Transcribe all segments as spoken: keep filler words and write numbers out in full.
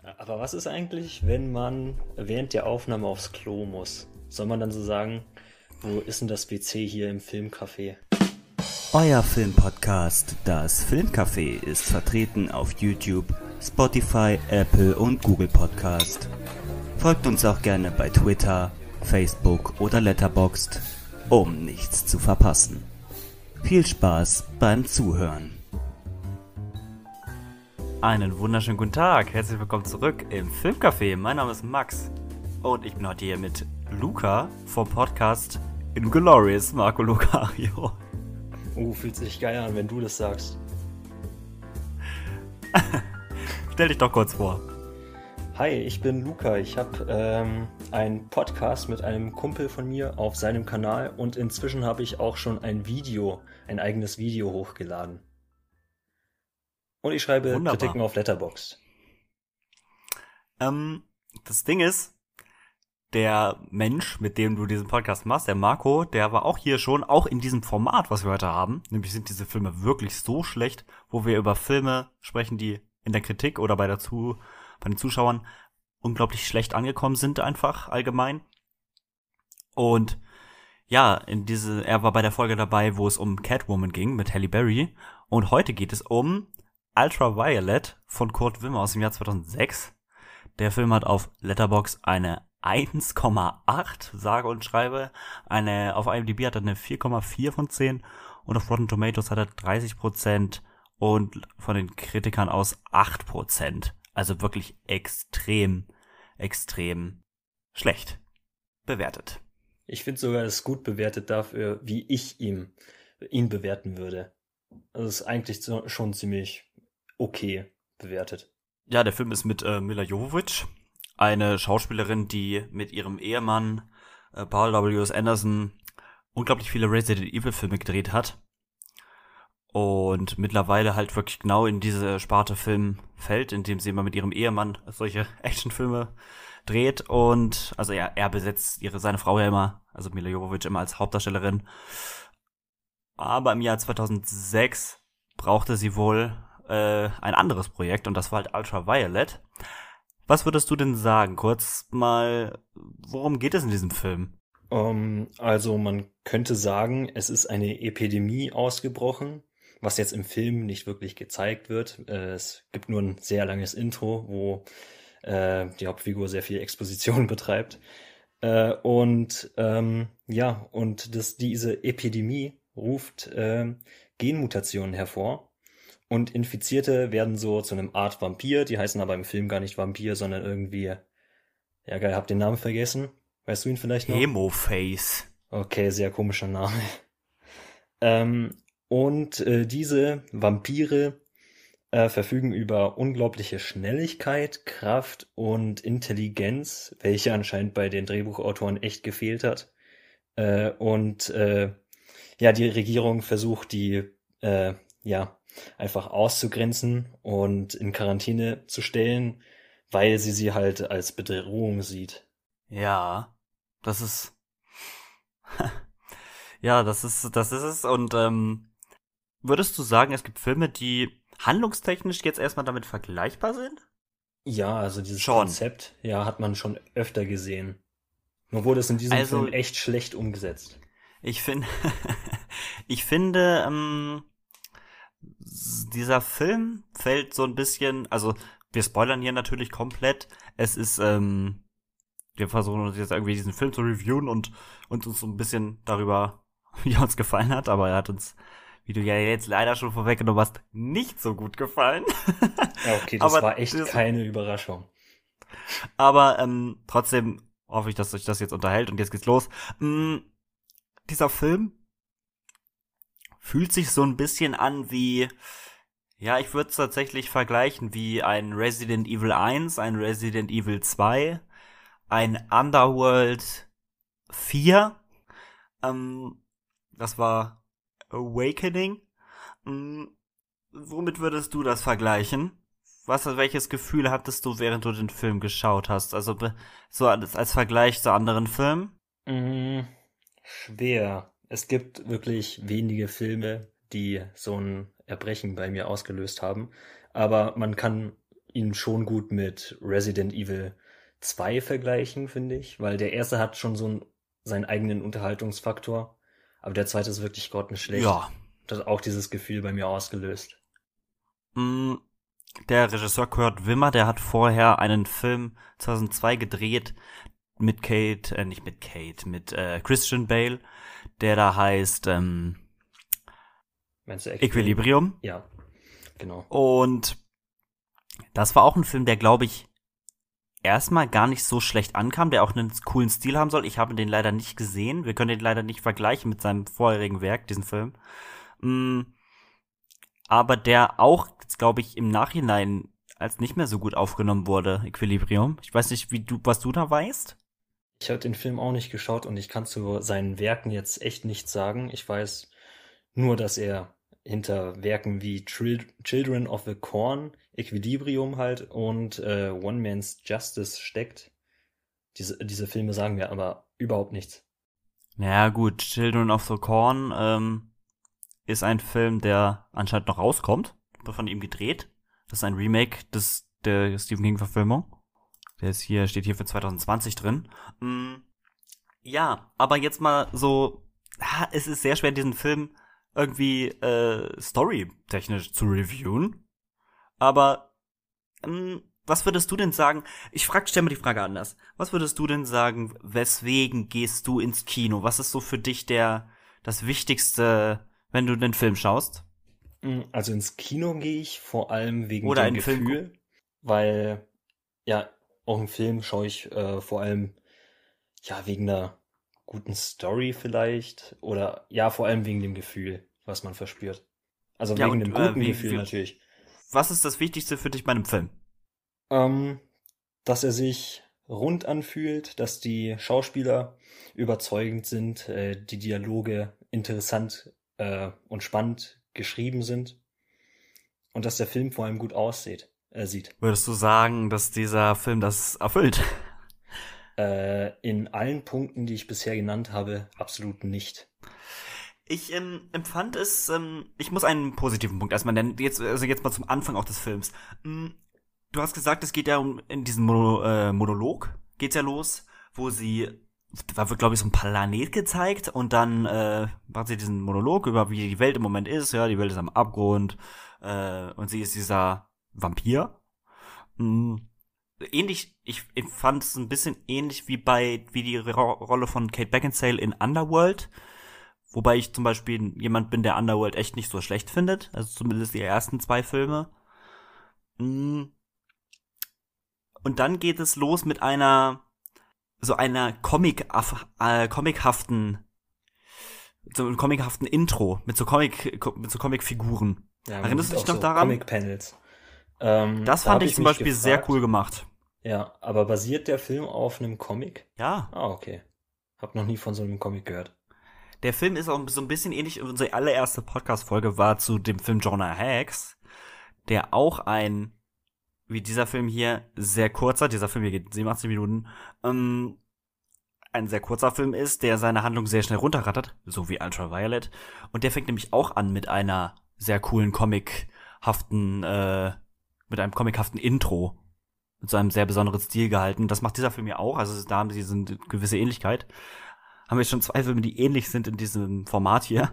Aber was ist eigentlich, wenn man während der Aufnahme aufs Klo muss? Soll man dann so sagen, wo ist denn das W C hier im Filmcafé? Euer Filmpodcast, das Filmcafé, ist vertreten auf YouTube, Spotify, Apple und Google Podcast. Folgt uns auch gerne bei Twitter, Facebook oder Letterboxd, um nichts zu verpassen. Viel Spaß beim Zuhören. Einen wunderschönen guten Tag, herzlich willkommen zurück im Filmcafé. Mein Name ist Max und ich bin heute hier mit Luca vom Podcast Inglorious Marco Lucario. Uh, fühlt sich geil an, wenn du das sagst. Stell dich doch kurz vor. Hi, ich bin Luca. Ich habe ähm, einen Podcast mit einem Kumpel von mir auf seinem Kanal und inzwischen habe ich auch schon ein Video, ein eigenes Video hochgeladen. Und ich schreibe Wunderbar. Kritiken auf Letterboxd. Ähm, das Ding ist, der Mensch, mit dem du diesen Podcast machst, der Marco, der war auch hier schon, auch in diesem Format, was wir heute haben. Nämlich sind diese Filme wirklich so schlecht, wo wir über Filme sprechen, die in der Kritik oder bei, der Zu- bei den Zuschauern unglaublich schlecht angekommen sind, einfach allgemein. Und ja, in diese, er war bei der Folge dabei, wo es um Catwoman ging mit Halle Berry. Und heute geht es um Ultraviolet von Kurt Wimmer aus dem Jahr zweitausendsechs. Der Film hat auf Letterboxd eine eins Komma acht, sage und schreibe. Eine, auf IMDb hat er eine vier Komma vier von zehn und auf Rotten Tomatoes hat er dreißig Prozent und von den Kritikern aus acht Prozent. Also wirklich extrem, extrem schlecht bewertet. Ich finde sogar, es ist gut bewertet dafür, wie ich ihm, ihn bewerten würde. Also es ist eigentlich so, schon ziemlich okay bewertet. Ja, der Film ist mit äh, Milla Jovovich, eine Schauspielerin, die mit ihrem Ehemann äh, Paul W S. Anderson unglaublich viele Resident Evil Filme gedreht hat und mittlerweile halt wirklich genau in diese Sparte Film fällt, indem sie immer mit ihrem Ehemann solche Actionfilme dreht und also er, er besetzt ihre seine Frau ja immer, also Milla Jovovich immer als Hauptdarstellerin. Aber im Jahr zweitausendsechs brauchte sie wohl äh, ein anderes Projekt und das war halt Ultraviolet. Was würdest du denn sagen? Kurz mal, worum geht es in diesem Film? Um, also man könnte sagen, es ist eine Epidemie ausgebrochen, was jetzt im Film nicht wirklich gezeigt wird. Äh, es gibt nur ein sehr langes Intro, wo äh, die Hauptfigur sehr viel Exposition betreibt. Äh, und ähm, ja, und das, diese Epidemie ruft äh, Genmutationen hervor. Und Infizierte werden so zu einem Art Vampir, die heißen aber im Film gar nicht Vampir, sondern irgendwie, ja geil, hab den Namen vergessen. Weißt du ihn vielleicht noch? Hemoface. Okay, sehr komischer Name. Ähm, und äh, diese Vampire äh, verfügen über unglaubliche Schnelligkeit, Kraft und Intelligenz, welche anscheinend bei den Drehbuchautoren echt gefehlt hat. Äh, und äh, ja, die Regierung versucht, die äh, ja einfach auszugrenzen und in Quarantäne zu stellen, weil sie sie halt als Bedrohung sieht. Ja, das ist ja, das ist das ist es und ähm, würdest du sagen, es gibt Filme, die handlungstechnisch jetzt erstmal damit vergleichbar sind? Ja, also dieses Schon. Konzept, ja, hat man schon öfter gesehen. Nur wurde es in diesem Also Film echt schlecht umgesetzt. ich finde ich finde ähm, s- dieser Film fällt so ein bisschen, also wir spoilern hier natürlich komplett. Es ist, ähm, wir versuchen uns jetzt irgendwie diesen Film zu reviewen und, und uns so ein bisschen darüber, wie er uns gefallen hat, aber er hat uns, wie du ja jetzt leider schon vorweggenommen hast, nicht so gut gefallen. Ja, okay, das aber war echt das, keine Überraschung. aber ähm, trotzdem hoffe ich, dass euch das jetzt unterhält und jetzt geht's los. Mm, dieser Film fühlt sich so ein bisschen an wie, ja, ich würde es tatsächlich vergleichen wie ein Resident Evil eins, ein Resident Evil zwei, ein Underworld vier, ähm, das war Awakening. Ähm, womit würdest du das vergleichen? Was, welches Gefühl hattest du, während du den Film geschaut hast? Also be- so als, als Vergleich zu anderen Filmen? Mm, schwer. Es gibt wirklich wenige Filme, die so ein Erbrechen bei mir ausgelöst haben. Aber man kann ihn schon gut mit Resident Evil zwei vergleichen, finde ich, weil der erste hat schon so einen, seinen eigenen Unterhaltungsfaktor, aber der zweite ist wirklich grottenschlecht. Ja. Das hat auch dieses Gefühl bei mir ausgelöst. Mm, Der Regisseur Kurt Wimmer, der hat vorher einen Film zweitausendzwei gedreht mit Kate, äh, nicht mit Kate, mit äh, Christian Bale, der da heißt ähm, Meinst du Equilibrium? Ja, genau. Und das war auch ein Film, der, glaube ich, erstmal gar nicht so schlecht ankam, der auch einen coolen Stil haben soll. Ich habe den leider nicht gesehen. Wir können den leider nicht vergleichen mit seinem vorherigen Werk, diesen Film. Mm, aber der auch, glaube ich, im Nachhinein als nicht mehr so gut aufgenommen wurde, Equilibrium. Ich weiß nicht, wie du, was du da weißt. Ich habe den Film auch nicht geschaut und ich kann zu seinen Werken jetzt echt nichts sagen. Ich weiß nur, dass er hinter Werken wie Tril- Children of the Corn, Equilibrium halt und äh, One Man's Justice steckt. Diese, diese Filme sagen mir aber überhaupt nichts. Ja gut, Children of the Corn ähm, ist ein Film, der anscheinend noch rauskommt, wird von ihm gedreht. Das ist ein Remake des der Stephen King-Verfilmung. Der ist hier, steht hier für zwanzig zwanzig drin. Mm, ja, aber jetzt mal so, ha, es ist sehr schwer, diesen Film irgendwie äh, storytechnisch zu reviewen. Aber ähm, was würdest du denn sagen? Ich frag, stell mir die Frage anders. Was würdest du denn sagen, weswegen gehst du ins Kino? Was ist so für dich der das Wichtigste, wenn du den Film schaust? Also ins Kino gehe ich vor allem wegen Oder dem einen Film Gefühl, weil ja, auch einen Film schaue ich äh, vor allem ja wegen einer guten Story vielleicht oder ja vor allem wegen dem Gefühl, was man verspürt. Also Ja, wegen und, dem äh, guten wie- Gefühl wie- natürlich. Was ist das Wichtigste für dich bei einem Film? Ähm, dass er sich rund anfühlt, dass die Schauspieler überzeugend sind, äh, die Dialoge interessant äh, und spannend geschrieben sind und dass der Film vor allem gut aussieht, äh, sieht. Würdest du sagen, dass dieser Film das erfüllt? Äh, in allen Punkten, die ich bisher genannt habe, absolut nicht. Ich ähm, empfand es, ähm, ich muss einen positiven Punkt erstmal nennen, jetzt, also jetzt mal zum Anfang auch des Films. Mm, Du hast gesagt, es geht ja um, in diesem Mono, äh, Monolog geht's ja los, wo sie, da wird glaube ich so ein Planet gezeigt und dann äh, macht sie diesen Monolog über wie die Welt im Moment ist, ja, die Welt ist am Abgrund äh, und sie ist dieser Vampir. Mm, Ähnlich, ich, ich fand es ein bisschen ähnlich wie bei, wie die Ro Rolle von Kate Beckinsale in Underworld. Wobei ich zum Beispiel jemand bin, der Underworld echt nicht so schlecht findet. Also zumindest die ersten zwei Filme. Mm. Und dann geht es los mit einer, so einer Comic, äh, comichaften, so einem comichaften Intro, mit so Comic, mit so Comic-Figuren. Ja, man Erinnerst du sieht dich auch noch so daran? Comic-Panels. Ähm, Das da fand hab ich zum mich Beispiel sehr gefragt. cool gemacht. Ja, aber basiert der Film auf einem Comic? Ja. Ah, okay. Hab noch nie von so einem Comic gehört. Der Film ist auch so ein bisschen ähnlich. Unsere allererste Podcast-Folge war zu dem Film Jonah Hex, der auch ein, wie dieser Film hier, sehr kurzer, dieser Film hier geht siebenundachtzig Minuten, ähm, ein sehr kurzer Film ist, der seine Handlung sehr schnell runterrattert, so wie Ultraviolet. Und der fängt nämlich auch an mit einer sehr coolen comichaften, äh, mit einem comichaften Intro. Mit so einem sehr besonderen Stil gehalten. Das macht dieser Film ja auch, also da haben sie so eine gewisse Ähnlichkeit. Haben wir schon zwei Filme, die ähnlich sind in diesem Format hier.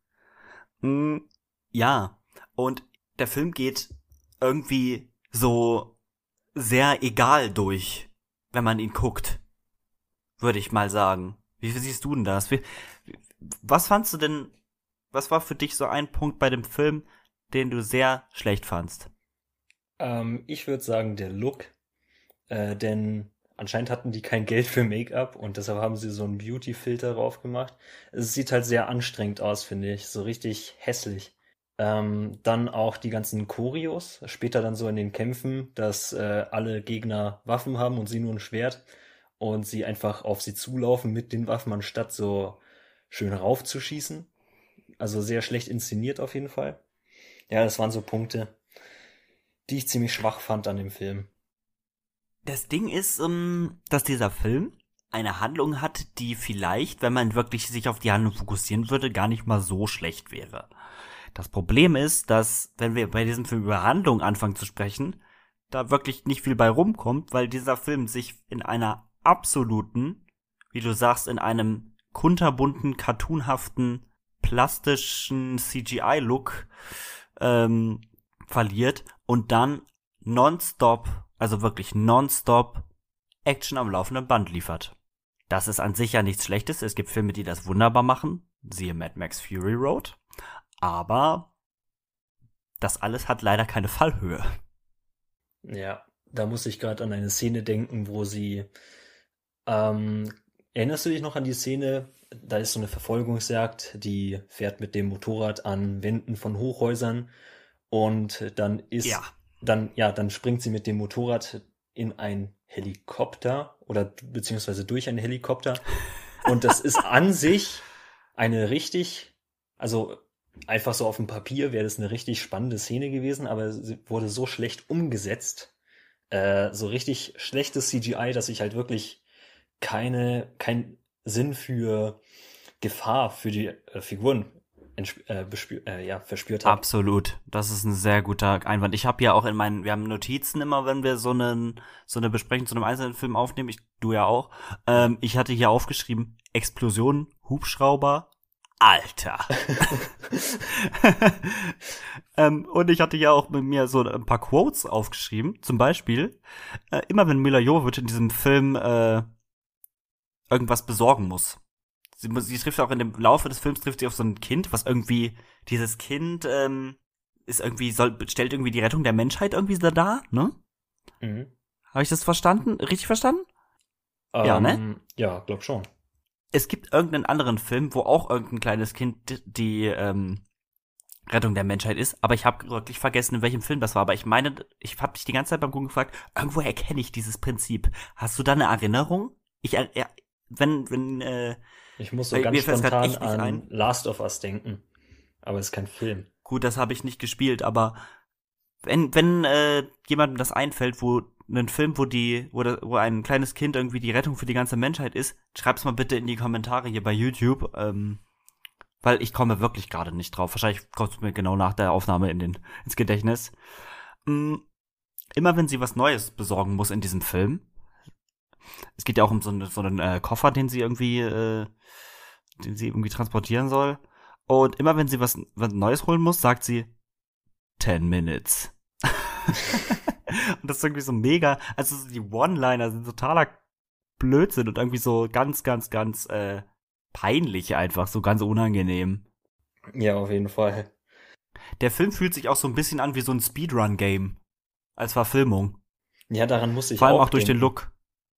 Mm, ja, und der Film geht irgendwie so sehr egal durch, wenn man ihn guckt, würde ich mal sagen. Wie siehst du denn das? Wie, was fandst du denn, was war für dich so ein Punkt bei dem Film, den du sehr schlecht fandst? Ähm, ich würde sagen, der Look, äh, denn anscheinend hatten die kein Geld für Make-up und deshalb haben sie so einen Beauty-Filter drauf gemacht. Es sieht halt sehr anstrengend aus, finde ich, so richtig hässlich. Ähm, dann auch die ganzen Choreos, später dann so in den Kämpfen, dass äh, alle Gegner Waffen haben und sie nur ein Schwert und sie einfach auf sie zulaufen mit den Waffen, anstatt so schön raufzuschießen. Also sehr schlecht inszeniert auf jeden Fall. Ja, das waren so Punkte, die ich ziemlich schwach fand an dem Film. Das Ding ist, ähm, dass dieser Film eine Handlung hat, die vielleicht, wenn man wirklich sich auf die Handlung fokussieren würde, gar nicht mal so schlecht wäre. Das Problem ist, dass, wenn wir bei diesem Film über Handlung anfangen zu sprechen, da wirklich nicht viel bei rumkommt, weil dieser Film sich in einer absoluten, wie du sagst, in einem kunterbunten, cartoonhaften, plastischen C G I-Look ähm, verliert und dann nonstop, also wirklich nonstop Action am laufenden Band liefert. Das ist an sich ja nichts Schlechtes. Es gibt Filme, die das wunderbar machen. Siehe Mad Max Fury Road. Aber das alles hat leider keine Fallhöhe. Ja, da muss ich gerade an eine Szene denken, wo sie, ähm, erinnerst du dich noch an die Szene, da ist so eine Verfolgungsjagd, die fährt mit dem Motorrad an Wänden von Hochhäusern und dann ist, Ja. dann, ja, dann springt sie mit dem Motorrad in ein Helikopter oder beziehungsweise durch einen Helikopter und das ist an sich eine richtig, also einfach so auf dem Papier wäre das eine richtig spannende Szene gewesen, aber sie wurde so schlecht umgesetzt, äh, so richtig schlechtes C G I, dass ich halt wirklich keine, keinen Sinn für Gefahr für die äh, Figuren äh, bespür, äh, ja, verspürt habe. Absolut. Das ist ein sehr guter Einwand. Ich habe ja auch in meinen, wir haben Notizen immer, wenn wir so einen, so eine Besprechung zu einem einzelnen Film aufnehmen, ich, du ja auch. Ähm, ich hatte hier aufgeschrieben, Explosion, Hubschrauber, Alter. ähm, und ich hatte ja auch mit mir so ein paar Quotes aufgeschrieben. Zum Beispiel, äh, immer wenn Mila Jovovich in diesem Film äh, irgendwas besorgen muss. Sie, sie trifft auch in dem Laufe des Films trifft sie auf so ein Kind, was irgendwie, dieses Kind ähm, ist irgendwie, soll, stellt irgendwie die Rettung der Menschheit irgendwie da dar, ne? Mhm. Habe ich das verstanden? Richtig verstanden? Ähm, Ja, ne? Ja, glaub schon. Es gibt irgendeinen anderen Film, wo auch irgendein kleines Kind die ähm, Rettung der Menschheit ist, aber ich habe wirklich vergessen, in welchem Film das war. Aber ich meine, ich habe dich die ganze Zeit beim Gucken gefragt, irgendwo erkenne ich dieses Prinzip. Hast du da eine Erinnerung? Ich, äh, wenn, wenn, äh, Ich muss so Weil ganz mir fällt's grad spontan echt nicht an ein. Last of Us denken. Aber es ist kein Film. gut, das habe ich nicht gespielt, aber wenn, wenn äh, jemandem das einfällt, wo einen Film, wo die, wo, da, wo ein kleines Kind irgendwie die Rettung für die ganze Menschheit ist, schreib's mal bitte in die Kommentare hier bei YouTube, ähm, weil ich komme wirklich gerade nicht drauf. Wahrscheinlich kommt es mir genau nach der Aufnahme in den, ins Gedächtnis. Mm, immer wenn sie was Neues besorgen muss in diesem Film, es geht ja auch um so, eine, so einen äh, Koffer, den sie irgendwie, äh, den sie irgendwie transportieren soll. Und immer wenn sie was, was Neues holen muss, sagt sie ten minutes. Und das ist irgendwie so mega, also die One-Liner sind totaler Blödsinn und irgendwie so ganz, ganz, ganz äh, peinlich einfach, so ganz unangenehm. Ja, auf jeden Fall. Der Film fühlt sich auch so ein bisschen an wie so ein Speedrun-Game als Verfilmung. Ja, daran muss ich Vor allem auch auch durch denken. den Look.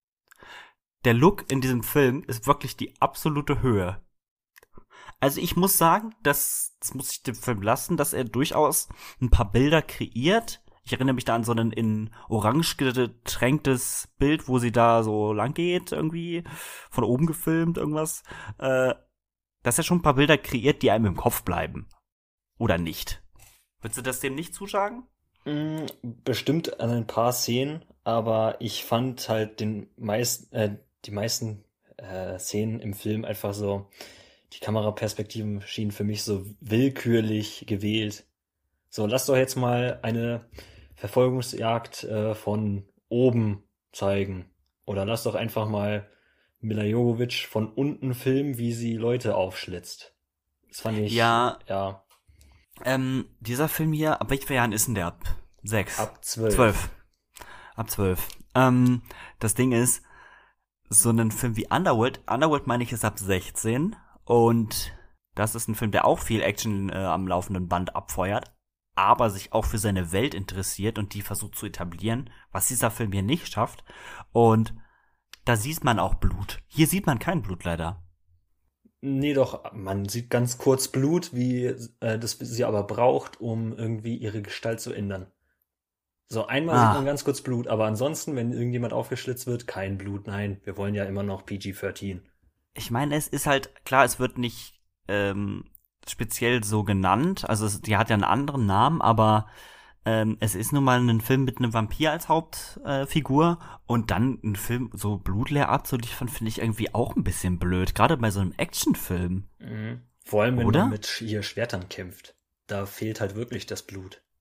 Der Look in diesem Film ist wirklich die absolute Höhe. Also ich muss sagen, das, das muss ich dem Film lassen, dass er durchaus ein paar Bilder kreiert. Ich erinnere mich da an so ein in Orange getränktes Bild, wo sie da so lang geht, irgendwie von oben gefilmt, irgendwas. Äh, dass er schon ein paar Bilder kreiert, die einem im Kopf bleiben. Oder nicht? Würdest du das dem nicht zusagen? Mm, Bestimmt an ein paar Szenen, aber ich fand halt den meisten, äh, die meisten äh, Szenen im Film einfach so, die Kameraperspektiven schienen für mich so willkürlich gewählt. So, lass doch jetzt mal eine Verfolgungsjagd äh, von oben zeigen. Oder lass doch einfach mal Mila Jovovich von unten filmen, wie sie Leute aufschlitzt. Das fand ich, Ja. ja, Ähm, dieser Film hier, ab welchen Jahren ist denn der? Ab sechs? ab zwölf. Zwölf. Ab zwölf. Ähm, das Ding ist, so einen Film wie Underworld, Underworld meine ich ist ab sechzehn und das ist ein Film, der auch viel Action äh, am laufenden Band abfeuert, aber sich auch für seine Welt interessiert und die versucht zu etablieren, was dieser Film hier nicht schafft. Und da sieht man auch Blut. Hier sieht man kein Blut leider. Nee, doch, man sieht ganz kurz Blut, wie äh, das sie aber braucht, um irgendwie ihre Gestalt zu ändern. So, einmal Ah. sieht man ganz kurz Blut, aber ansonsten, wenn irgendjemand aufgeschlitzt wird, kein Blut. Nein, wir wollen ja immer noch P G dreizehn. Ich meine, es ist halt, klar, es wird nicht ähm, speziell so genannt, also es, die hat ja einen anderen Namen, aber ähm, es ist nun mal ein Film mit einem Vampir als Hauptfigur äh, Figur und dann ein Film so blutleer abzuliefern, finde ich irgendwie auch ein bisschen blöd, gerade bei so einem Actionfilm. Mhm. Vor allem, wenn Oder? man mit hier Schwertern kämpft. Da fehlt halt wirklich das Blut.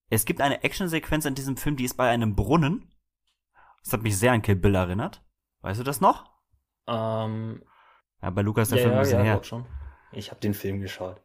Es gibt eine Actionsequenz in diesem Film, die ist bei einem Brunnen. Das hat mich sehr an Kill Bill erinnert. Weißt du das noch? Ähm, Ja, bei Lukas der ja, Film ein ja, bisschen ja, her. glaub schon. Ich habe den Film geschaut.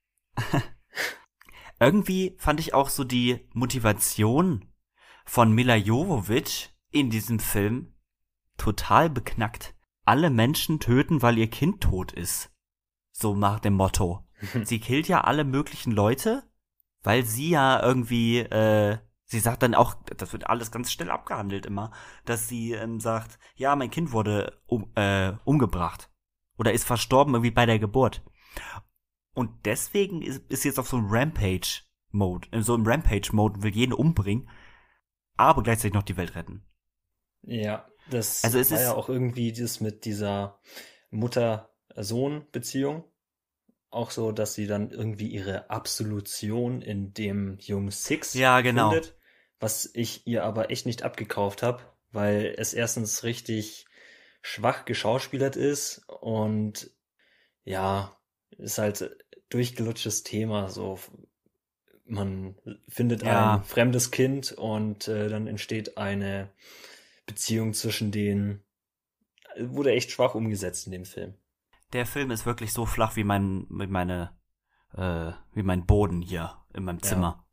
Irgendwie fand ich auch so die Motivation von Mila Jovovich in diesem Film total beknackt. Alle Menschen töten, weil ihr Kind tot ist. So nach dem Motto. Sie killt ja alle möglichen Leute, weil sie ja irgendwie, äh, sie sagt dann auch, das wird alles ganz schnell abgehandelt immer, dass sie ähm, sagt, ja, mein Kind wurde um, äh, umgebracht. Oder ist verstorben irgendwie bei der Geburt. Und deswegen ist, ist jetzt auf so einem Rampage-Mode, in so einem Rampage-Mode und will jeden umbringen, aber gleichzeitig noch die Welt retten. Ja, das Also es war ist- ja auch irgendwie das mit dieser Mutter-Sohn-Beziehung. Auch so, dass sie dann irgendwie ihre Absolution in dem Jungen Six Ja, genau. findet, was ich ihr aber echt nicht abgekauft habe, weil es erstens richtig schwach geschauspielert ist und ja, ist halt durchgelutschtes Thema, so man findet Ja. ein fremdes Kind und äh, dann entsteht eine Beziehung zwischen denen. Wurde echt schwach umgesetzt in dem Film. Der Film ist wirklich so flach wie mein, wie meine, äh, wie mein Boden hier in meinem Ja. Zimmer.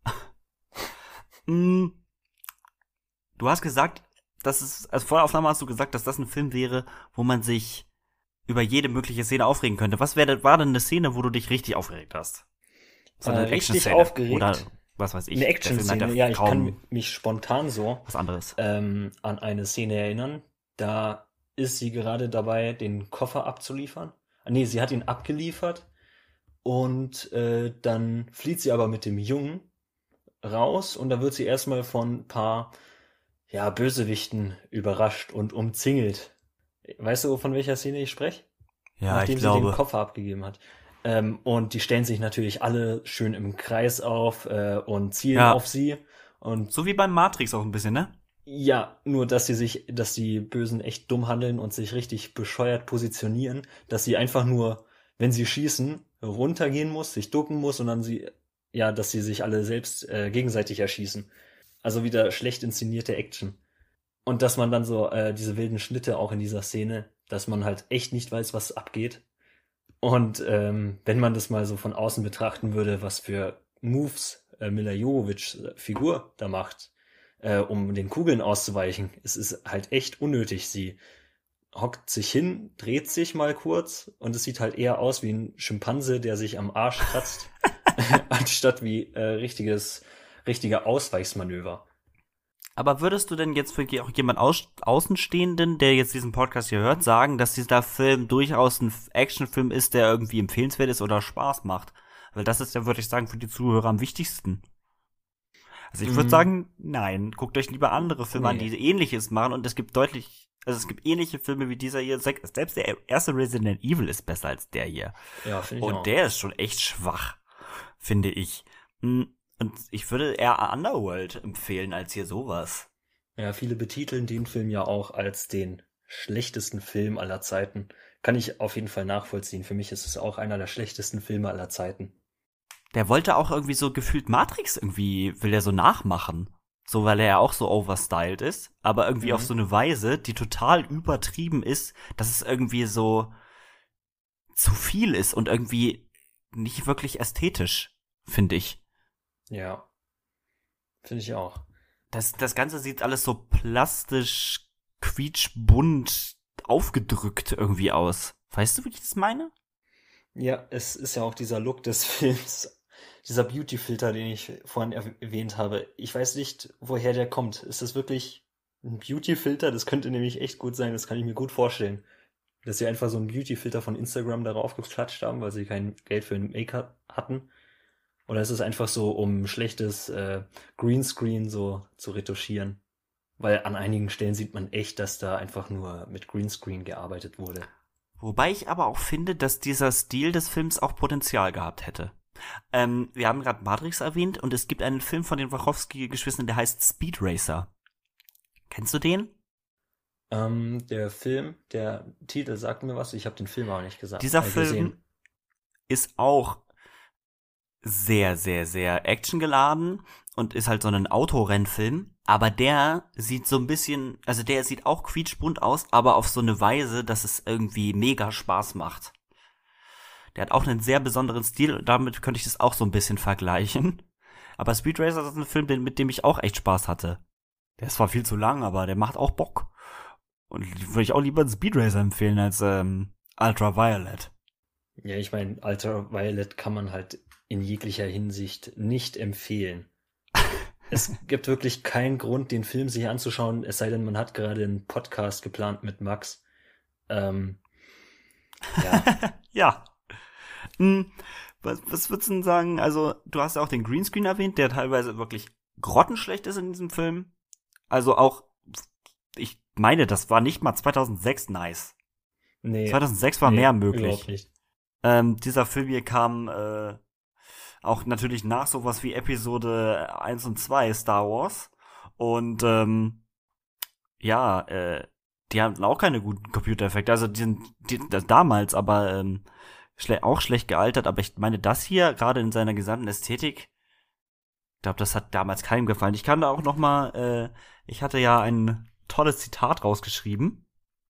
Mm. Du hast gesagt, dass es, also vor der Aufnahme hast du gesagt, dass das ein Film wäre, wo man sich über jede mögliche Szene aufregen könnte. Was wäre, war denn eine Szene, wo du dich richtig aufgeregt hast? So Äh, eine richtig Action-Szene. aufgeregt? Oder was weiß ich. Eine Der Film hat Action-Szene, ja, ich kaum kann mich spontan so was anderes. ähm, an eine Szene erinnern. Da ist sie gerade dabei, den Koffer abzuliefern. Ah, nee, sie hat ihn abgeliefert und äh, dann flieht sie aber mit dem Jungen raus und da wird sie erstmal von ein paar ja, Bösewichten überrascht und umzingelt. Weißt du, von welcher Szene ich spreche? Ja, Nachdem ich sie den glaube. Koffer abgegeben hat. Ähm, und die stellen sich natürlich alle schön im Kreis auf äh, und zielen Ja. auf sie. Und So wie beim Matrix auch ein bisschen, ne? ja, nur dass sie sich, dass die Bösen echt dumm handeln und sich richtig bescheuert positionieren, dass sie einfach nur, wenn sie schießen, runtergehen muss, sich ducken muss und dann sie, ja, dass sie sich alle selbst äh, gegenseitig erschießen. Also wieder schlecht inszenierte Action. Und dass man dann so äh, diese wilden Schnitte auch in dieser Szene, dass man halt echt nicht weiß, was abgeht. Und ähm, wenn man das mal so von außen betrachten würde, was für Moves äh, Mila Jovovichs äh, Figur da macht, äh, um den Kugeln auszuweichen, es ist halt echt unnötig. Sie hockt sich hin, dreht sich mal kurz und es sieht halt eher aus wie ein Schimpanse, der sich am Arsch kratzt, anstatt wie äh, richtiges, richtige Ausweichsmanöver. Aber würdest du denn jetzt für auch jemand Aus Außenstehenden, der jetzt diesen Podcast hier hört, sagen, dass dieser Film durchaus ein Actionfilm ist, der irgendwie empfehlenswert ist oder Spaß macht? Weil das ist ja, würde ich sagen, für die Zuhörer am wichtigsten. Also ich würde Mm. sagen, nein, guckt euch lieber andere Filme an, Nee. die Ähnliches machen und es gibt deutlich, also es gibt ähnliche Filme wie dieser hier. Selbst der erste Resident Evil ist besser als der hier. Ja, finde ich Und auch. der ist schon echt schwach, finde ich. Mm. Und ich würde eher Underworld empfehlen als hier sowas. Ja, viele betiteln den Film ja auch als den schlechtesten Film aller Zeiten. Kann ich auf jeden Fall nachvollziehen. Für mich ist es auch einer der schlechtesten Filme aller Zeiten. Der wollte auch irgendwie so gefühlt Matrix irgendwie, will er so nachmachen. So, weil er ja auch so overstyled ist, aber irgendwie Mhm. auf so eine Weise, die total übertrieben ist, dass es irgendwie so zu viel ist und irgendwie nicht wirklich ästhetisch, finde ich. Ja, finde ich auch. Das, das Ganze sieht alles so plastisch, quietschbunt, aufgedrückt irgendwie aus. Weißt du, wie ich das meine? Ja, es ist ja auch dieser Look des Films, dieser Beauty-Filter, den ich vorhin erw- erwähnt habe. Ich weiß nicht, woher der kommt. Ist das wirklich ein Beauty-Filter? Das könnte nämlich echt gut sein, das kann ich mir gut vorstellen. Dass sie einfach so einen Beauty-Filter von Instagram darauf geklatscht haben, weil sie kein Geld für ein Make-up hatten. Oder ist es einfach so, um schlechtes äh, Greenscreen so zu retuschieren? Weil an einigen Stellen sieht man echt, dass da einfach nur mit Greenscreen gearbeitet wurde. Wobei ich aber auch finde, dass dieser Stil des Films auch Potenzial gehabt hätte. Ähm, wir haben gerade Matrix erwähnt und es gibt einen Film von den Wachowski-Geschwistern, der heißt Speed Racer. Kennst du den? Ähm, der Film, der Titel sagt mir was, ich habe den Film auch nicht gesagt. Dieser äh, Film gesehen. ist auch sehr, sehr, sehr actiongeladen und ist halt so ein Autorennfilm. Aber der sieht so ein bisschen, also der sieht auch quietschbunt aus, aber auf so eine Weise, dass es irgendwie mega Spaß macht. Der hat auch einen sehr besonderen Stil und damit könnte ich das auch so ein bisschen vergleichen. Aber Speed Racer ist ein Film, mit dem ich auch echt Spaß hatte. Der ist zwar viel zu lang, aber der macht auch Bock. Und würde ich auch lieber Speed Racer empfehlen als ähm, Ultraviolet. Ja, ich meine, Ultraviolet kann man halt in jeglicher Hinsicht nicht empfehlen. Es gibt wirklich keinen Grund, den Film sich anzuschauen, es sei denn, man hat gerade einen Podcast geplant mit Max. Ähm, ja. ja. Hm, was, was würdest du denn sagen? Also, du hast ja auch den Greenscreen erwähnt, der teilweise wirklich grottenschlecht ist in diesem Film. Also auch, ich meine, das war nicht mal zweitausendsechs nice. Nee. zweitausendsechs war nee, mehr möglich. Überhaupt nicht. Ähm, dieser Film hier kam äh, auch natürlich nach sowas wie Episode eins und zwei Star Wars. Und ähm, ja, äh, die haben auch keine guten Computereffekte. Also die sind die, das damals, aber ähm, schle- auch schlecht gealtert. Aber ich meine, das hier, gerade in seiner gesamten Ästhetik, ich glaube, das hat damals keinem gefallen. Ich kann da auch noch mal, äh, ich hatte ja ein tolles Zitat rausgeschrieben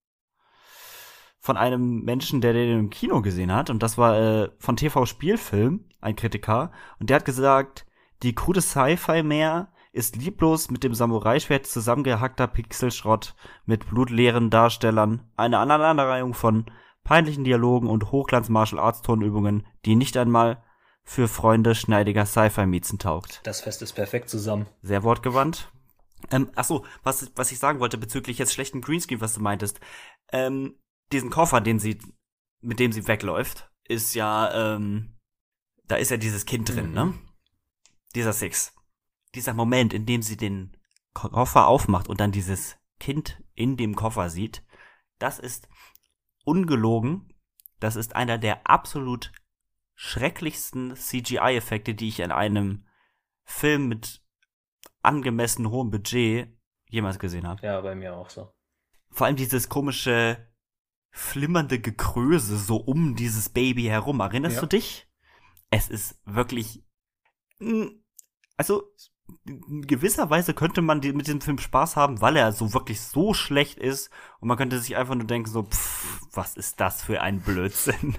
von einem Menschen, der den im Kino gesehen hat. Und das war äh, von T V Spielfilm, ein Kritiker. Und der hat gesagt, die krude Sci-Fi-Meer ist lieblos mit dem Samurai-Schwert zusammengehackter Pixelschrott mit blutleeren Darstellern, eine Aneinanderreihung von peinlichen Dialogen und Hochglanz-Martial-Arts-Tonübungen, die nicht einmal für Freunde schneidiger Sci-Fi-Miezen taugt. Das Fest ist perfekt zusammen. Sehr wortgewandt. Ähm, achso, was, was ich sagen wollte bezüglich jetzt schlechten Greenscreen, was du meintest. Ähm, diesen Koffer, den sie, mit dem sie wegläuft, ist ja, ähm, da ist ja dieses Kind drin, Mhm. ne? Dieser Six. Dieser Moment, in dem sie den Koffer aufmacht und dann dieses Kind in dem Koffer sieht, das ist ungelogen. Das ist einer der absolut schrecklichsten C G I-Effekte, die ich in einem Film mit angemessen hohem Budget jemals gesehen habe. Ja, bei mir auch so. Vor allem dieses komische, flimmernde Gekröse so um dieses Baby herum. Erinnerst Ja. du dich? Es ist wirklich, mh, also in gewisser Weise könnte man die, mit diesem Film Spaß haben, weil er so wirklich so schlecht ist und man könnte sich einfach nur denken so, pff, was ist das für ein Blödsinn?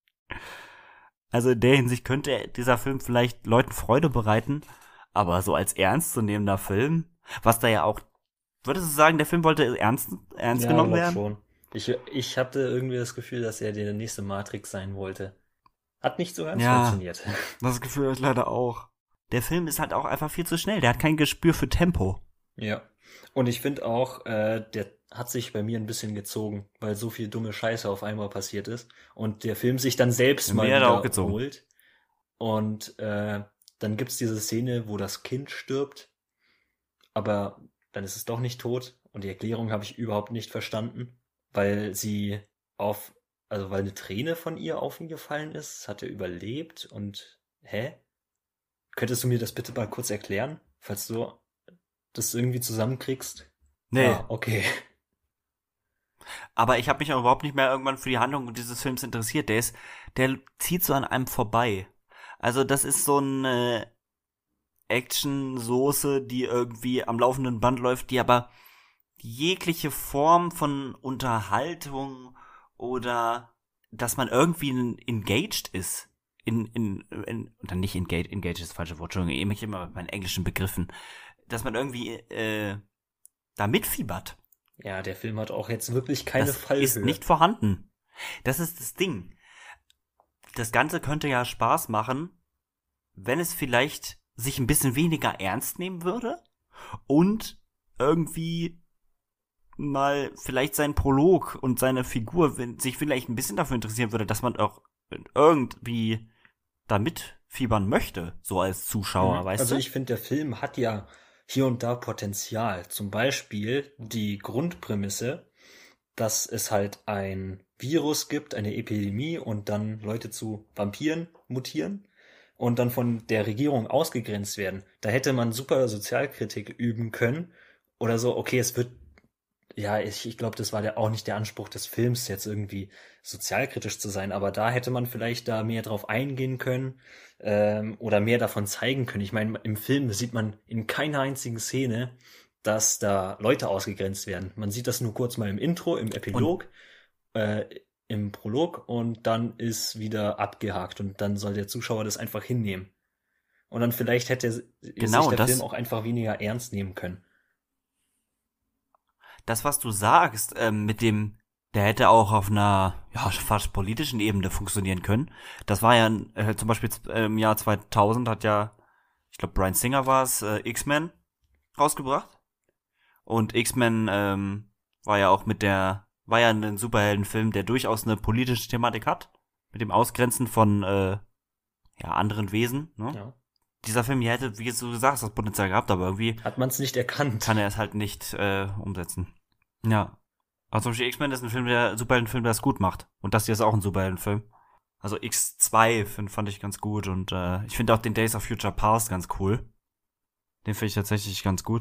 Also in der Hinsicht könnte dieser Film vielleicht Leuten Freude bereiten, aber so als ernstzunehmender Film, was da ja auch, würdest du sagen, der Film wollte ernst, ernst Ja, genommen glaub werden? schon. Ich, ich hatte irgendwie das Gefühl, dass er der nächste Matrix sein wollte. Hat nicht so ganz Ja. funktioniert. Das Gefühl habe ich leider auch. Der Film ist halt auch einfach viel zu schnell. Der hat kein Gespür für Tempo. Ja. Und ich finde auch, äh, der hat sich bei mir ein bisschen gezogen, weil so viel dumme Scheiße auf einmal passiert ist und der Film sich dann selbst Mir mal hat er auch gezogen. wiederholt. Und äh, dann gibt's diese Szene, wo das Kind stirbt, aber dann ist es doch nicht tot und die Erklärung habe ich überhaupt nicht verstanden, weil sie auf, also weil eine Träne von ihr auf ihn gefallen ist, hat er überlebt und hä? Könntest du mir das bitte mal kurz erklären, falls du das irgendwie zusammenkriegst? Nee, Ah, okay. aber ich habe mich auch überhaupt nicht mehr irgendwann für die Handlung dieses Films interessiert. Der ist, der zieht so an einem vorbei. Also das ist so eine Action-Soße, die irgendwie am laufenden Band läuft, die aber jegliche Form von Unterhaltung oder dass man irgendwie engaged ist, in, in, in oder nicht engaged, engaged ist das falsche Wort, Entschuldigung, ich immer mit meinen englischen Begriffen, dass man irgendwie äh, da mitfiebert. Ja, der Film hat auch jetzt wirklich keine Das Fallhöhe. ist nicht vorhanden. Das ist das Ding. Das Ganze könnte ja Spaß machen, wenn es vielleicht sich ein bisschen weniger ernst nehmen würde und irgendwie mal vielleicht sein Prolog und seine Figur wenn, sich vielleicht ein bisschen dafür interessieren würde, dass man auch irgendwie da mitfiebern möchte, so als Zuschauer, Mhm. weißt Also du? ich finde, der Film hat ja hier und da Potenzial. Zum Beispiel die Grundprämisse, dass es halt ein Virus gibt, eine Epidemie und dann Leute zu Vampiren mutieren und dann von der Regierung ausgegrenzt werden. Da hätte man super Sozialkritik üben können oder so, okay, es wird ja, ich, ich glaube, das war der, auch nicht der Anspruch des Films, jetzt irgendwie sozialkritisch zu sein, aber da hätte man vielleicht da mehr drauf eingehen können ähm, oder mehr davon zeigen können. Ich meine, im Film sieht man in keiner einzigen Szene, dass da Leute ausgegrenzt werden. Man sieht das nur kurz mal im Intro, im Epilog, äh, im Prolog und dann ist wieder abgehakt und dann soll der Zuschauer das einfach hinnehmen. Und dann vielleicht hätte Genau, sich der das- Film auch einfach weniger ernst nehmen können. Das, was du sagst, ähm, mit dem, der hätte auch auf einer, ja, fast politischen Ebene funktionieren können. Das war ja, äh, zum Beispiel äh, im Jahr zweitausend hat ja, ich glaube, Bryan Singer war es, äh, X-Men rausgebracht. Und X-Men ähm, war ja auch mit der, war ja ein Superheldenfilm, der durchaus eine politische Thematik hat. Mit dem Ausgrenzen von, äh, ja, anderen Wesen, ne? Ja. Dieser Film hier hätte, wie du gesagt hast, das Potenzial gehabt, aber irgendwie Hat man es nicht erkannt. kann er es halt nicht äh, umsetzen. Ja. Also zum Beispiel X-Men ist ein Film, der Superheldenfilm, der es gut macht. Und das hier ist auch ein Superheldenfilm. Also X zwei find, fand ich ganz gut und äh, ich finde auch den Days of Future Past ganz cool. Den finde ich tatsächlich ganz gut.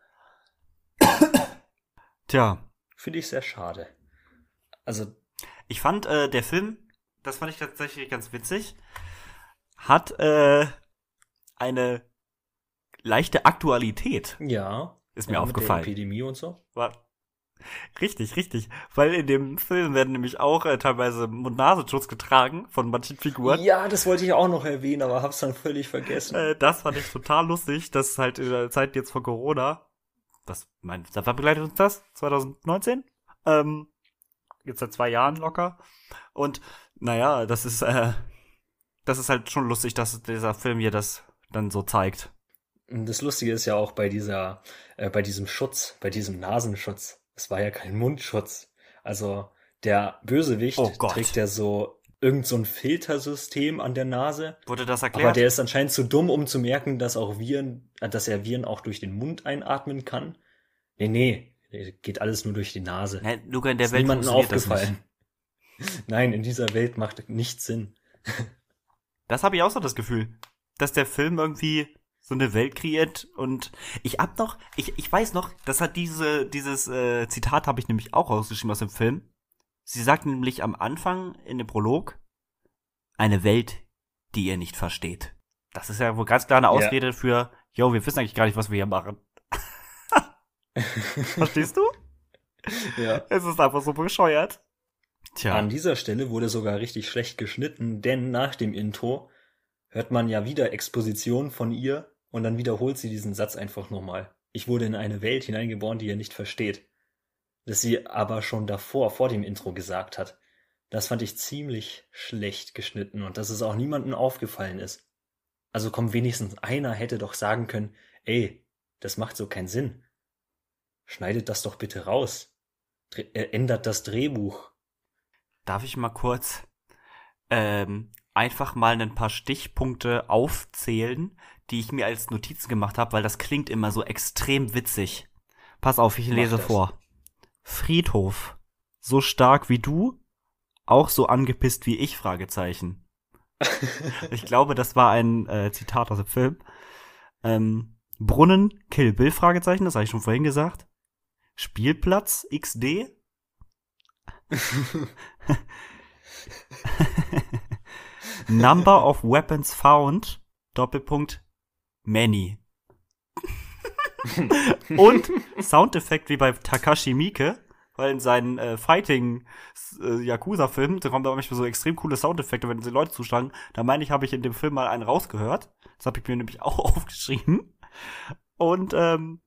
Tja, Finde ich sehr schade. Also, ich fand äh, der Film, das fand ich tatsächlich ganz witzig, hat äh, eine leichte Aktualität, ja. ist mir ja, aufgefallen. Mit der Epidemie und so. War richtig, richtig. Weil in dem Film werden nämlich auch äh, teilweise Mund-Nasenschutz getragen von manchen Figuren. Ja, das wollte ich auch noch erwähnen, aber hab's dann völlig vergessen. Äh, das fand ich total lustig, dass halt in der Zeit jetzt von Corona, was, mein, seit wann begleitet uns das? zwanzig neunzehn? Ähm, jetzt seit zwei Jahren locker. Und, naja, das ist, äh, das ist halt schon lustig, dass dieser Film hier das dann so zeigt. Und das Lustige ist ja auch bei dieser, äh, bei diesem Schutz, bei diesem Nasenschutz. Es war ja kein Mundschutz. Also, der Bösewicht Oh Gott. trägt ja so irgend so ein Filtersystem an der Nase. Wurde das Aber erklärt? der ist anscheinend zu dumm, um zu merken, dass auch Viren, äh, dass er Viren auch durch den Mund einatmen kann. Nee, nee, geht alles nur durch die Nase. Hä, Luca, in der Ist Welt niemandem funktioniert das aufgefallen. nicht. Nein, in dieser Welt macht nichts Sinn. Das habe ich auch so das Gefühl, dass der Film irgendwie so eine Welt kreiert und ich hab noch, ich, ich weiß noch, das hat diese, dieses äh, Zitat habe ich nämlich auch rausgeschrieben aus dem Film. Sie sagt nämlich am Anfang in dem Prolog, eine Welt, die ihr nicht versteht. Das ist ja wohl ganz klar eine Ausrede für, yo, wir wissen eigentlich gar nicht, was wir hier machen. Verstehst du? Ja. Es ist einfach so bescheuert. Tja. An dieser Stelle wurde sogar richtig schlecht geschnitten, denn nach dem Intro hört man ja wieder Exposition von ihr und dann wiederholt sie diesen Satz einfach nochmal. Ich wurde in eine Welt hineingeboren, die ihr nicht versteht. Das sie aber schon davor, vor dem Intro gesagt hat. Das fand ich ziemlich schlecht geschnitten und dass es auch niemandem aufgefallen ist. Also komm, wenigstens einer hätte doch sagen können, ey, das macht so keinen Sinn. Schneidet das doch bitte raus. Dre- äh, ändert das Drehbuch. Darf ich mal kurz ähm, einfach mal ein paar Stichpunkte aufzählen, die ich mir als Notizen gemacht habe, weil das klingt immer so extrem witzig. Pass auf, ich Mach lese das. vor. Friedhof. So stark wie du, auch so angepisst wie ich, Fragezeichen. Ich glaube, das war ein äh, Zitat aus dem Film. Ähm, Brunnen, Kill Bill, Fragezeichen, das habe ich schon vorhin gesagt. Spielplatz, X D. Number of Weapons Found, Doppelpunkt, Many. Und Soundeffekt wie bei Takashi Miike, weil in seinen äh, Fighting äh, Yakuza-Filmen, da kommen da manchmal so extrem coole Soundeffekte, wenn sie Leute zuschlagen. Da meine ich, habe ich in dem Film mal einen rausgehört. Das habe ich mir nämlich auch aufgeschrieben. Und ähm,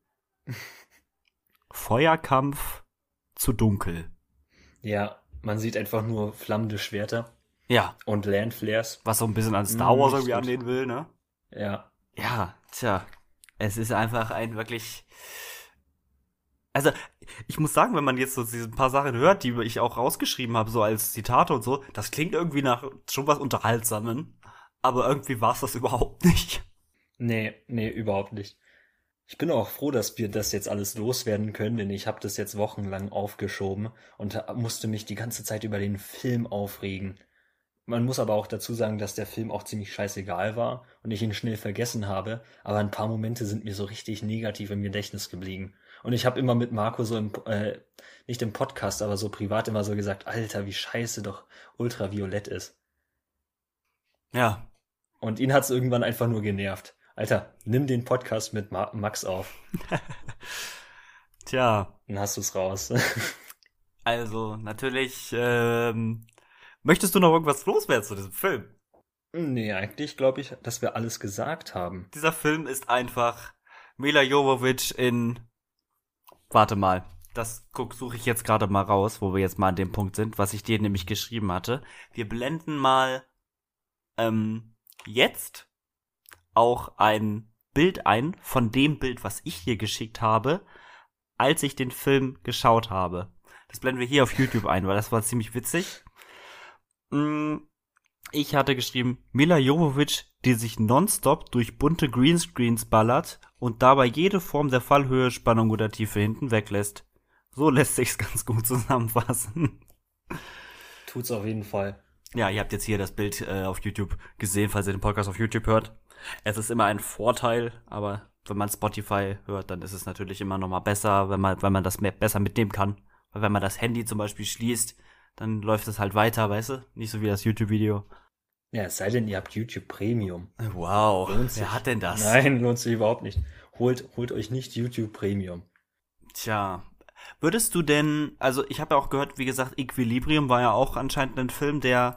Feuerkampf zu dunkel. Ja, man sieht einfach nur flammende Schwerter Ja, und Landflares. was so ein bisschen an Star Wars Mm, irgendwie stimmt. anlehnen will, ne? Ja, Ja, tja. Es ist einfach ein wirklich. Also, ich muss sagen, wenn man jetzt so diese paar Sachen hört, die ich auch rausgeschrieben habe, so als Zitate und so, das klingt irgendwie nach schon was Unterhaltsamen. Aber irgendwie war es das überhaupt nicht. nee, nee, überhaupt nicht. Ich bin auch froh, dass wir das jetzt alles loswerden können, denn ich habe das jetzt wochenlang aufgeschoben und musste mich die ganze Zeit über den Film aufregen. Man muss aber auch dazu sagen, dass der Film auch ziemlich scheißegal war und ich ihn schnell vergessen habe, aber ein paar Momente sind mir so richtig negativ im Gedächtnis geblieben. Und ich habe immer mit Marco so im, äh, nicht im Podcast, aber so privat immer so gesagt, Alter, wie scheiße doch Ultraviolett ist. Ja. Und ihn hat's irgendwann einfach nur genervt. Alter, nimm den Podcast mit Ma- Max auf. Tja. Dann hast du's raus. Also, natürlich, ähm, möchtest du noch irgendwas loswerden zu diesem Film? Nee, eigentlich glaube ich, dass wir alles gesagt haben. Dieser Film ist einfach Mila Jovovich in, warte mal, das guck, suche ich jetzt gerade mal raus, wo wir jetzt mal an dem Punkt sind, was ich dir nämlich geschrieben hatte. Wir blenden mal ähm, jetzt auch ein Bild ein von dem Bild, was ich dir geschickt habe, als ich den Film geschaut habe. Das blenden wir hier auf YouTube ein, weil das war ziemlich witzig. Ich hatte geschrieben, Mila Jovovich, die sich nonstop durch bunte Greenscreens ballert und dabei jede Form der Fallhöhe, Spannung oder Tiefe hinten weglässt. So lässt sich's ganz gut zusammenfassen. Tut's auf jeden Fall. Ja, ihr habt jetzt hier das Bild äh, auf YouTube gesehen, falls ihr den Podcast auf YouTube hört. Es ist immer ein Vorteil, aber wenn man Spotify hört, dann ist es natürlich immer noch mal besser, wenn man, wenn man das mehr, besser mitnehmen kann. Weil wenn man das Handy zum Beispiel schließt, dann läuft es halt weiter, weißt du? Nicht so wie das YouTube-Video. Ja, es sei denn, ihr habt YouTube Premium. Wow, Lohnt sich. wer hat denn das? Nein, lohnt sich überhaupt nicht. Holt, holt euch nicht YouTube Premium. Tja, würdest du denn, also ich habe ja auch gehört, wie gesagt, Equilibrium war ja auch anscheinend ein Film, der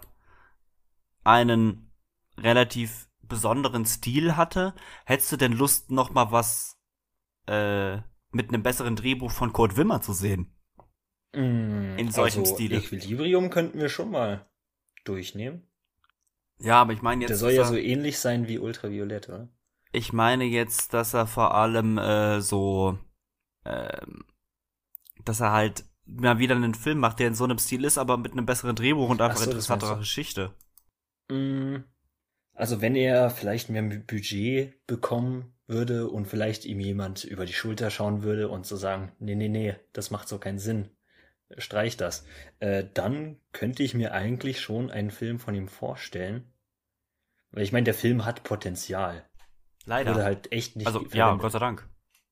einen relativ besonderen Stil hatte. Hättest du denn Lust, noch mal was äh, mit einem besseren Drehbuch von Kurt Wimmer zu sehen? Mm, In solchem also Stile. Equilibrium könnten wir schon mal durchnehmen. Ja, aber ich meine jetzt, Der soll ja dass so er- ähnlich sein wie Ultraviolett, oder? ich meine jetzt, dass er vor allem äh, so, ähm, dass er halt mal wieder einen Film macht, der in so einem Stil ist, aber mit einem besseren Drehbuch und einfach Ach so, das interessanterer meinst Geschichte. Mm, Also wenn er vielleicht mehr Budget bekommen würde und vielleicht ihm jemand über die Schulter schauen würde und so sagen, nee, nee, nee, das macht so keinen Sinn, streich das, äh, dann könnte ich mir eigentlich schon einen Film von ihm vorstellen. Weil ich meine, der Film hat Potenzial. Leider. Wurde halt echt nicht Also, ja, verwendet. Gott sei Dank.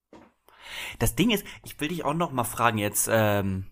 Das Ding ist, ich will dich auch noch mal fragen jetzt, ähm,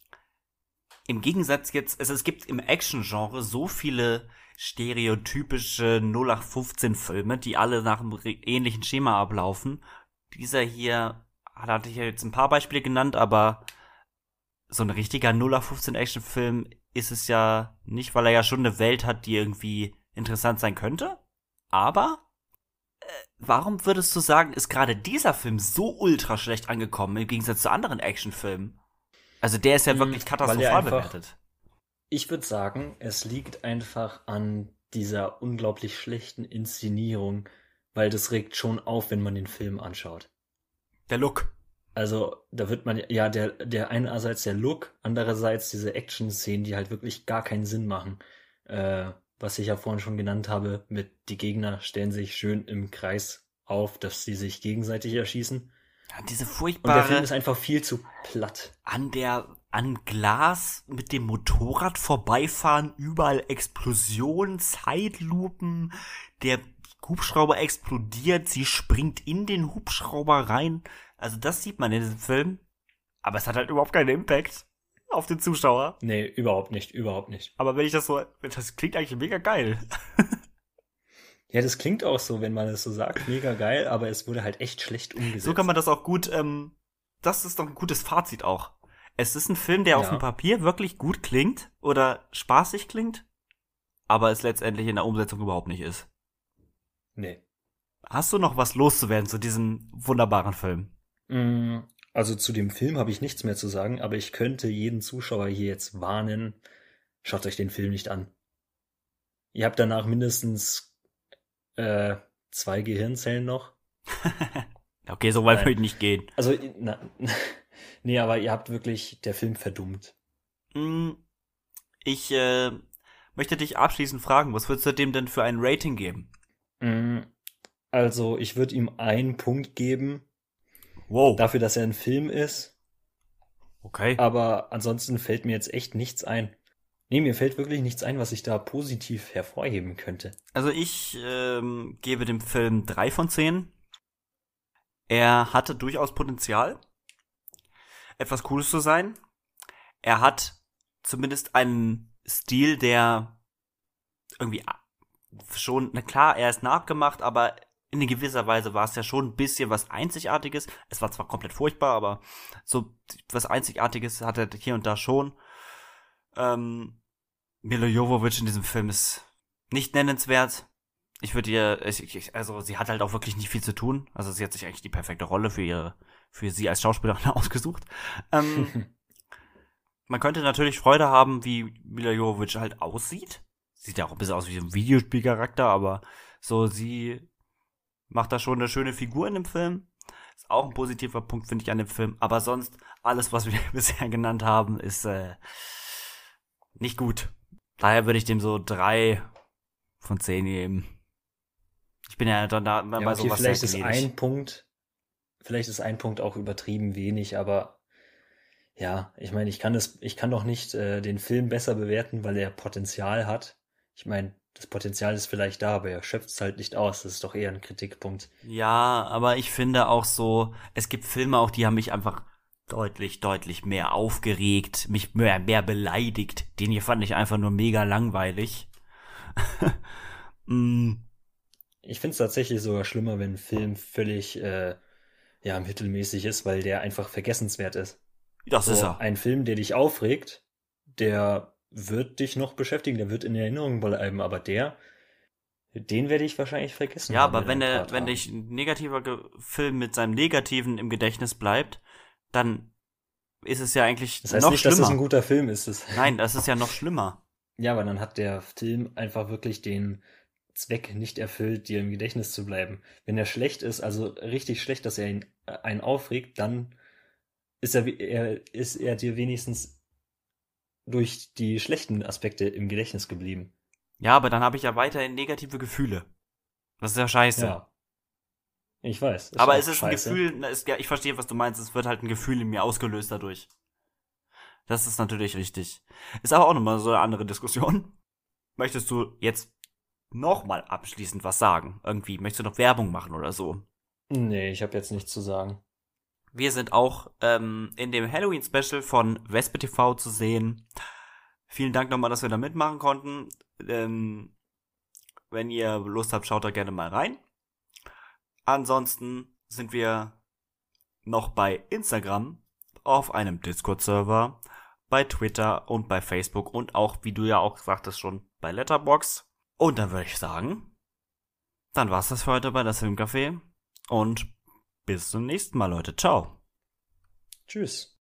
im Gegensatz jetzt, also es gibt im Action-Genre so viele stereotypische null acht fünfzehn Filme, die alle nach einem re- ähnlichen Schema ablaufen. Dieser hier, da hatte ich ja jetzt ein paar Beispiele genannt, aber so ein richtiger null acht fünfzehn Actionfilm ist es ja nicht, weil er ja schon eine Welt hat, die irgendwie interessant sein könnte. Aber äh, warum würdest du sagen, ist gerade dieser Film so ultra schlecht angekommen im Gegensatz zu anderen Actionfilmen? Also der ist ja Hm, wirklich weil er katastrophal einfach- bewertet. Ich würde sagen, es liegt einfach an dieser unglaublich schlechten Inszenierung, weil das regt schon auf, wenn man den Film anschaut. Der Look. Also, da wird man, ja, der, der einerseits der Look, andererseits diese Action-Szenen, die halt wirklich gar keinen Sinn machen. Äh, was ich ja vorhin schon genannt habe, mit die Gegner stellen sich schön im Kreis auf, dass sie sich gegenseitig erschießen. Ja, diese Und der furchtbare Film ist einfach viel zu platt. an der an Glas mit dem Motorrad vorbeifahren, überall Explosionen, Zeitlupen, der Hubschrauber explodiert, sie springt in den Hubschrauber rein. Also das sieht man in diesem Film, aber es hat halt überhaupt keinen Impact auf den Zuschauer. Nee, überhaupt nicht, überhaupt nicht. Aber wenn ich das so, das klingt eigentlich mega geil. Ja, das klingt auch so, wenn man es so sagt, mega geil, aber es wurde halt echt schlecht umgesetzt. So kann man das auch gut, ähm, das ist doch ein gutes Fazit auch. Es ist ein Film, der auf Ja. dem Papier wirklich gut klingt oder spaßig klingt, aber es letztendlich in der Umsetzung überhaupt nicht ist. Nee. Hast du noch was loszuwerden zu diesem wunderbaren Film? Mm, Also zu dem Film habe ich nichts mehr zu sagen, aber ich könnte jeden Zuschauer hier jetzt warnen, schaut euch den Film nicht an. Ihr habt danach mindestens äh, zwei Gehirnzellen noch. Okay, so weit Nein. würde ich nicht gehen. Also, na, nee, aber ihr habt wirklich, der Film verdummt. Mm, Ich äh, möchte dich abschließend fragen, was würdest du dem denn für ein Rating geben? Mm, Also, ich würde ihm einen Punkt geben, Wow. dafür, dass er ein Film ist, Okay. aber ansonsten fällt mir jetzt echt nichts ein. Nee, mir fällt wirklich nichts ein, was ich da positiv hervorheben könnte. Also ich ähm, gebe dem Film drei von zehn. Er hatte durchaus Potenzial. etwas Cooles zu sein. Er hat zumindest einen Stil, der irgendwie schon, na klar, er ist nachgemacht, aber in gewisser Weise war es ja schon ein bisschen was Einzigartiges. Es war zwar komplett furchtbar, aber so was Einzigartiges hat er hier und da schon. Ähm, Milla Jovovich in diesem Film ist nicht nennenswert. Ich würde ihr, ich, ich, also sie hat halt auch wirklich nicht viel zu tun. Also sie hat sich eigentlich die perfekte Rolle für ihre, für sie als Schauspielerin ausgesucht. Ähm, man könnte natürlich Freude haben, wie Milla Jovovich halt aussieht. Sieht ja auch ein bisschen aus wie ein Videospielcharakter, aber so, sie macht da schon eine schöne Figur in dem Film. Ist auch ein positiver Punkt, finde ich, an dem Film. Aber sonst, alles, was wir bisher genannt haben, ist äh, nicht gut. Daher würde ich dem so drei von zehn geben. Ich bin ja dann da bei ja, okay, sowas vielleicht sehr ist gnädig. ein Punkt, vielleicht ist ein Punkt auch übertrieben wenig, aber ja, ich meine, ich kann das, ich kann doch nicht äh, den Film besser bewerten, weil er Potenzial hat. Ich meine, das Potenzial ist vielleicht da, aber er schöpft es halt nicht aus. Das ist doch eher ein Kritikpunkt. Ja, aber ich finde auch so, es gibt Filme auch, die haben mich einfach deutlich, deutlich mehr aufgeregt, mich mehr, mehr beleidigt. Den hier fand ich einfach nur mega langweilig. mm, Ich finde es tatsächlich sogar schlimmer, wenn ein Film völlig äh, ja, mittelmäßig ist, weil der einfach vergessenswert ist. das So ist er. ein Film, der dich aufregt, der wird dich noch beschäftigen, der wird in Erinnerung bleiben, aber der, den werde ich wahrscheinlich vergessen Ja, haben aber in wenn ein der, paar wenn Tagen. dich ein negativer Ge Film mit seinem Negativen im Gedächtnis bleibt, dann ist es ja eigentlich Das heißt noch nicht, dass schlimmer. es ein guter Film ist. Das Nein, das ist ja noch schlimmer. ja, aber dann hat der Film einfach wirklich den Zweck nicht erfüllt, dir im Gedächtnis zu bleiben. Wenn er schlecht ist, also richtig schlecht, dass er ihn, äh, einen aufregt, dann ist er, we- er, ist er dir wenigstens durch die schlechten Aspekte im Gedächtnis geblieben. Ja, aber dann habe ich ja weiterhin negative Gefühle. Das ist ja scheiße. Ja, ich weiß. Ist Aber auch es ist ein scheiße. Gefühl, na, ist, ja, ich verstehe, was du meinst, es wird halt ein Gefühl in mir ausgelöst dadurch. Das ist natürlich richtig. Ist aber auch nochmal so eine andere Diskussion. Möchtest du jetzt nochmal abschließend was sagen? Irgendwie, möchtest du noch Werbung machen oder so? Nee, ich habe jetzt nichts zu sagen. Wir sind auch ähm, in dem Halloween-Special von Wespe T V zu sehen. Vielen Dank nochmal, dass wir da mitmachen konnten. Ähm, wenn ihr Lust habt, schaut da gerne mal rein. Ansonsten sind wir noch bei Instagram, auf einem Discord-Server, bei Twitter und bei Facebook und auch, wie du ja auch sagtest, schon bei Letterboxd. Und dann würde ich sagen, dann war's das für heute bei das Filmcafé und bis zum nächsten Mal, Leute. Ciao. Tschüss.